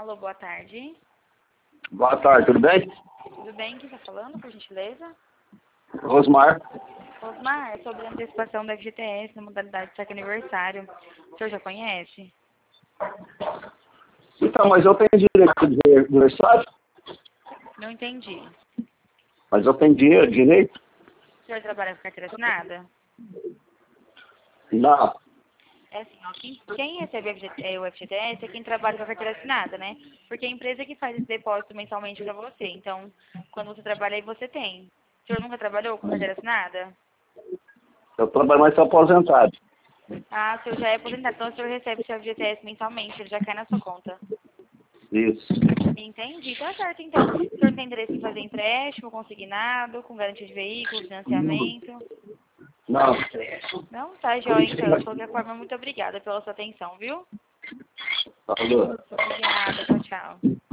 Alô, boa tarde. Boa tarde, tudo bem? Tudo bem? Quem está falando, por gentileza? Osmar. Osmar, é sobre a antecipação da FGTS na modalidade de cheque aniversário. O senhor já conhece? Então, mas eu tenho direito de aniversário? Não entendi. Mas eu tenho direito? O senhor trabalha com carteira assinada? Não. É assim, ó, quem recebe o FGTS é quem trabalha com a carteira assinada, né? Porque é a empresa que faz esse depósito mensalmente para você. Então, quando você trabalha aí, você tem. O senhor nunca trabalhou com carteira assinada? Eu trabalho mais aposentado. Ah, o senhor já é aposentado, então o senhor recebe o seu FGTS mensalmente, ele já cai na sua conta. Isso. Entendi, tá certo então. O senhor tem interesse em fazer empréstimo, consignado, com garantia de veículo, financiamento? Não. Não? Tá jóia então. De qualquer forma, muito obrigada pela sua atenção, viu? Falou. Obrigada, tchau, tchau.